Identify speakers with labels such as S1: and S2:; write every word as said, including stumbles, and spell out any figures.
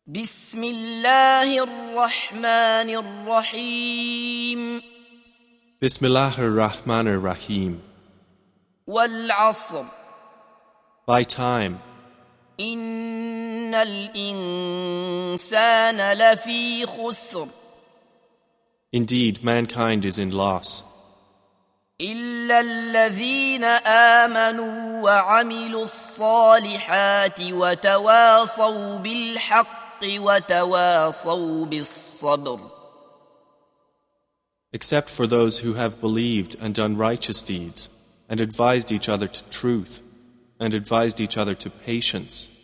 S1: بسم الله الرحمن الرحيم
S2: Bismillahir Rahmanir Rahim.
S1: والعصر
S2: By time,
S1: إن الإنسان لفي خسر
S2: indeed mankind is in loss,
S1: إلا الذين آمنوا وعملوا الصالحات وتواصوا بالحق وتواصوا بالصبر.
S2: except for those who have believed and done righteous deeds, and advised each other to truth, and advised each other to patience.